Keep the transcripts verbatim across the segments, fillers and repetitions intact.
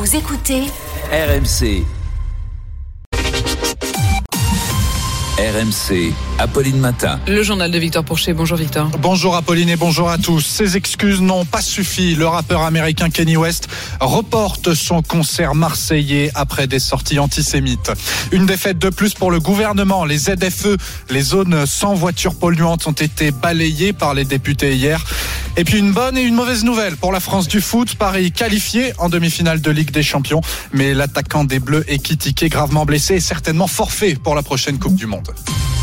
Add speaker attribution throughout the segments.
Speaker 1: Vous écoutez
Speaker 2: R M C. R M C, Apolline Matin.
Speaker 3: Le journal de Victor Pourchet. Bonjour Victor.
Speaker 4: Bonjour Apolline et bonjour à tous. Ces excuses n'ont pas suffi. Le rappeur américain Kanye West reporte son concert marseillais après des sorties antisémites. Une défaite de plus pour le gouvernement. Les Z F E, les zones sans voitures polluantes, ont été balayées par les députés hier. Et puis une bonne et une mauvaise nouvelle pour la France du foot. Paris qualifié en demi-finale de Ligue des Champions. Mais l'attaquant des Bleus, Ekitike, gravement blessé, est certainement forfait pour la prochaine Coupe du Monde.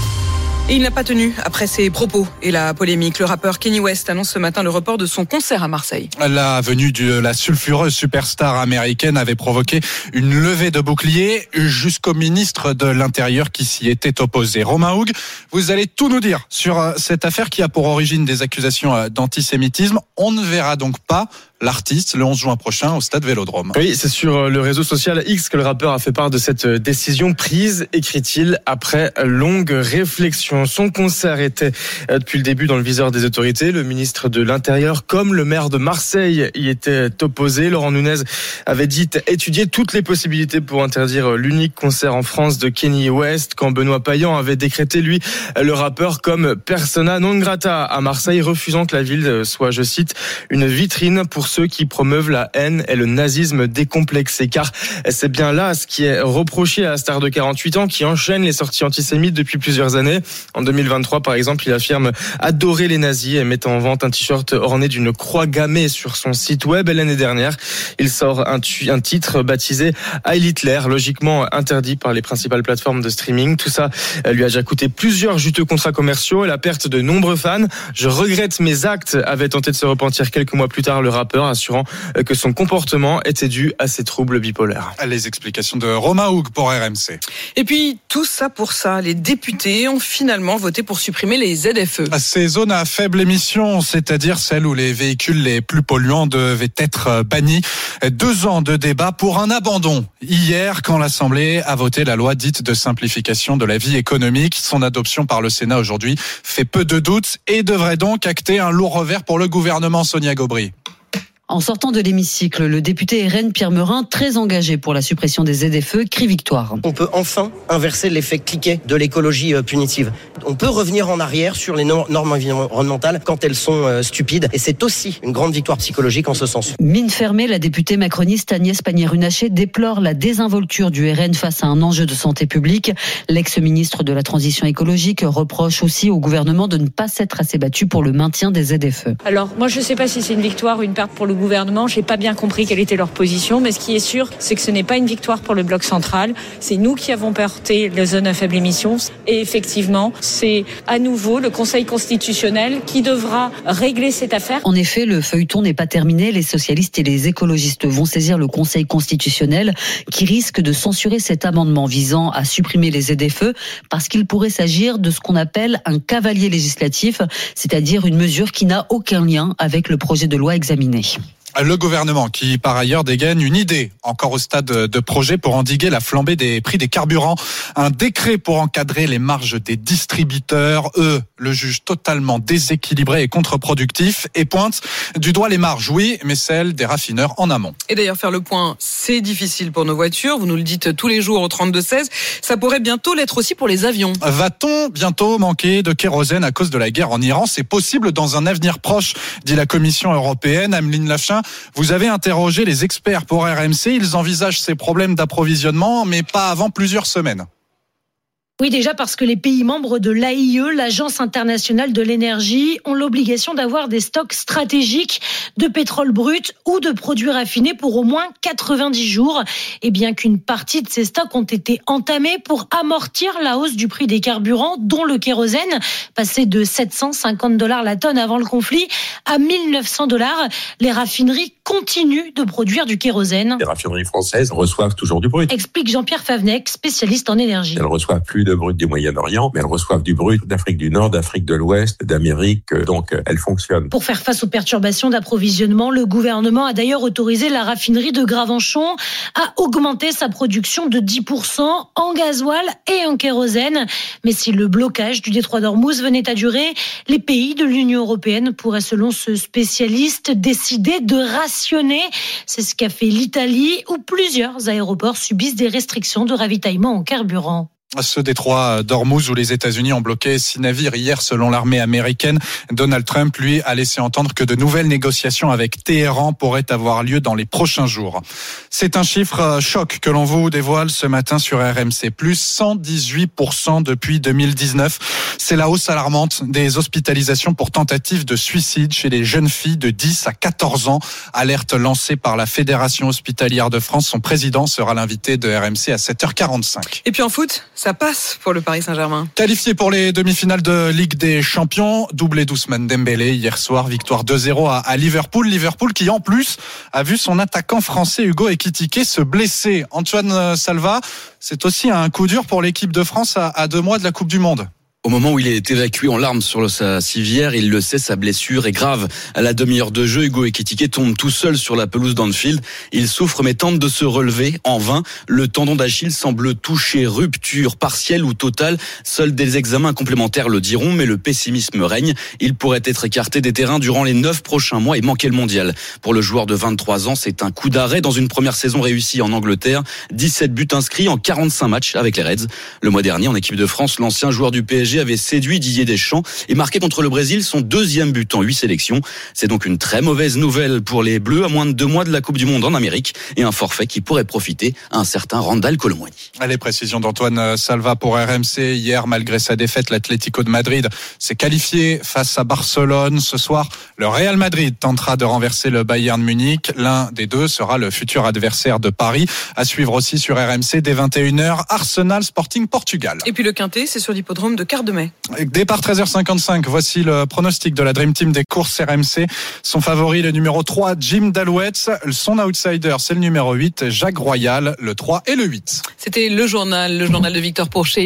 Speaker 3: Et il n'a pas tenu après ses propos et la polémique. Le rappeur Kanye West annonce ce matin le report de son concert à Marseille.
Speaker 4: La venue de la sulfureuse superstar américaine avait provoqué une levée de boucliers jusqu'au ministre de l'Intérieur qui s'y était opposé. Romain Houg, vous allez tout nous dire sur cette affaire qui a pour origine des accusations d'antisémitisme. On ne verra donc pas l'artiste le onze juin prochain au stade Vélodrome.
Speaker 5: Oui, c'est sur le réseau social X que le rappeur a fait part de cette décision prise, écrit-il, après longue réflexion. Son concert était depuis le début dans le viseur des autorités. Le ministre de l'Intérieur comme le maire de Marseille y était opposé. Laurent Nunez avait dit étudier toutes les possibilités pour interdire l'unique concert en France de Kanye West, quand Benoît Payan avait décrété, lui, le rappeur comme persona non grata à Marseille, refusant que la ville soit, je cite, une vitrine pour ceux qui promeuvent la haine et le nazisme décomplexé. Car c'est bien là ce qui est reproché à la star de quarante-huit ans qui enchaîne les sorties antisémites depuis plusieurs années. En deux mille vingt-trois, par exemple, il affirme adorer les nazis et met en vente un t-shirt orné d'une croix gammée sur son site web. Et l'année dernière, il sort un, tu- un titre baptisé Heil Hitler, logiquement interdit par les principales plateformes de streaming. Tout ça lui a déjà coûté plusieurs juteux contrats commerciaux et la perte de nombreux fans. Je regrette mes actes, avait tenté de se repentir quelques mois plus tard le rappeur, assurant que son comportement était dû à ses troubles bipolaires.
Speaker 4: Les explications de Romain Houg pour R M C.
Speaker 3: Et puis tout ça pour ça, les députés ont finalement voté pour supprimer les Z F E.
Speaker 4: Ces zones à faible émission, c'est-à-dire celles où les véhicules les plus polluants devaient être bannis. Deux ans de débat pour un abandon. Hier, quand l'Assemblée a voté la loi dite de simplification de la vie économique, son adoption par le Sénat aujourd'hui fait peu de doutes et devrait donc acter un lourd revers pour le gouvernement. Sonia Gobry.
Speaker 6: En sortant de l'hémicycle, le député R N Pierre Meurin, très engagé pour la suppression des Z F E, crie victoire.
Speaker 7: On peut enfin inverser l'effet cliquet de l'écologie punitive. On peut revenir en arrière sur les normes environnementales quand elles sont stupides. Et c'est aussi une grande victoire psychologique en ce sens.
Speaker 6: Mine fermée, la députée macroniste Agnès Pannier-Runacher déplore la désinvolture du R N face à un enjeu de santé publique. L'ex-ministre de la Transition écologique reproche aussi au gouvernement de ne pas s'être assez battu pour le maintien des Z F E.
Speaker 8: Alors, moi, je ne sais pas si c'est une victoire ou une perte pour le gouvernement. Je n'ai pas bien compris quelle était leur position, mais ce qui est sûr, c'est que ce n'est pas une victoire pour le bloc central. C'est nous qui avons porté les zones à faible émission. Et effectivement, c'est à nouveau le Conseil constitutionnel qui devra régler cette affaire.
Speaker 6: En effet, le feuilleton n'est pas terminé. Les socialistes et les écologistes vont saisir le Conseil constitutionnel qui risque de censurer cet amendement visant à supprimer les Z F E parce qu'il pourrait s'agir de ce qu'on appelle un cavalier législatif, c'est-à-dire une mesure qui n'a aucun lien avec le projet de loi examiné.
Speaker 4: Le gouvernement qui, par ailleurs, dégaine une idée, encore au stade de projet, pour endiguer la flambée des prix des carburants. Un décret pour encadrer les marges des distributeurs. Eux le jugent totalement déséquilibré et contre-productif et pointent du doigt les marges, oui, mais celles des raffineurs en amont.
Speaker 3: Et d'ailleurs, faire le point, c'est difficile pour nos voitures. Vous nous le dites tous les jours au trente-deux seize. Ça pourrait bientôt l'être aussi pour les avions.
Speaker 4: Va-t-on bientôt manquer de kérosène à cause de la guerre en Iran ? C'est possible dans un avenir proche, dit la Commission européenne. Ameline Lachin, vous avez interrogé les experts pour R M C. Ils envisagent ces problèmes d'approvisionnement, mais pas avant plusieurs semaines.
Speaker 9: Oui, déjà parce que les pays membres de l'A I E, l'Agence internationale de l'énergie, ont l'obligation d'avoir des stocks stratégiques de pétrole brut ou de produits raffinés pour au moins quatre-vingt-dix jours. Et bien qu'une partie de ces stocks ont été entamés pour amortir la hausse du prix des carburants, dont le kérosène, passé de sept cent cinquante dollars la tonne avant le conflit à mille neuf cents dollars, les raffineries continuent de produire du kérosène.
Speaker 10: Les raffineries françaises reçoivent toujours du brut.
Speaker 9: Explique Jean-Pierre Favnec, spécialiste en énergie.
Speaker 10: Elles reçoivent plus
Speaker 1: de brut du Moyen-Orient, mais elles reçoivent du brut d'Afrique du Nord, d'Afrique de l'Ouest, d'Amérique, donc elles fonctionnent.
Speaker 9: Pour faire face aux perturbations d'approvisionnement, le gouvernement a d'ailleurs autorisé la raffinerie de Gravenchon à augmenter sa production de dix pour cent en gasoil et en kérosène. Mais si le blocage du détroit d'Ormuz venait à durer, les pays de l'Union européenne pourraient, selon ce spécialiste, décider de rationner. C'est ce qu'a fait l'Italie, où plusieurs aéroports subissent des restrictions de ravitaillement en carburant.
Speaker 4: Ce détroit d'Ormuz où les États-Unis ont bloqué six navires hier selon l'armée américaine. Donald Trump, lui, a laissé entendre que de nouvelles négociations avec Téhéran pourraient avoir lieu dans les prochains jours. C'est un chiffre choc que l'on vous dévoile ce matin sur R M C. Plus cent dix-huit pour cent depuis deux mille dix-neuf. C'est la hausse alarmante des hospitalisations pour tentative de suicide chez les jeunes filles de dix à quatorze ans. Alerte lancée par la Fédération hospitalière de France. Son président sera l'invité de R M C à sept heures quarante-cinq.
Speaker 3: Et puis en foot, ça passe pour le Paris Saint-Germain.
Speaker 4: Qualifié pour les demi-finales de Ligue des Champions, doublé d'Ousmane Dembélé hier soir, victoire deux zéro à, à Liverpool. Liverpool qui en plus a vu son attaquant français Hugo Ekitike se blesser. Antoine Salva, c'est aussi un coup dur pour l'équipe de France à, à deux mois de la Coupe du Monde.
Speaker 10: Au moment où il est évacué en larmes sur sa civière, il le sait, sa blessure est grave. À la demi-heure de jeu, Hugo Ekitike tombe tout seul sur la pelouse d'Anfield. Il souffre mais tente de se relever en vain. Le tendon d'Achille semble toucher, rupture partielle ou totale. Seuls des examens complémentaires le diront, mais le pessimisme règne. Il pourrait être écarté des terrains durant les neuf prochains mois et manquer le mondial. Pour le joueur de vingt-trois ans, c'est un coup d'arrêt dans une première saison réussie en Angleterre. dix-sept buts inscrits en quarante-cinq matchs avec les Reds. Le mois dernier, en équipe de France, l'ancien joueur du P S G avait séduit Didier Deschamps et marqué contre le Brésil son deuxième but en huit sélections. C'est donc une très mauvaise nouvelle pour les Bleus à moins de deux mois de la Coupe du Monde en Amérique et un forfait qui pourrait profiter à un certain Randal Colomwani.
Speaker 4: Allez, précision d'Antoine Salva pour R M C. Hier, malgré sa défaite, l'Atlético de Madrid s'est qualifié face à Barcelone. Ce soir, le Real Madrid tentera de renverser le Bayern Munich. L'un des deux sera le futur adversaire de Paris. À suivre aussi sur R M C dès vingt et une heures, Arsenal Sporting Portugal.
Speaker 3: Et puis le Quintet, c'est sur l'hippodrome de Cardemais.
Speaker 4: Départ treize heures cinquante-cinq, voici le pronostic de la Dream Team des courses R M C. Son favori, le numéro trois, Jim Dalouette. Son outsider, c'est le numéro huit, Jacques Royal, le trois et le huit.
Speaker 3: C'était le journal, le journal de Victor Pourchet.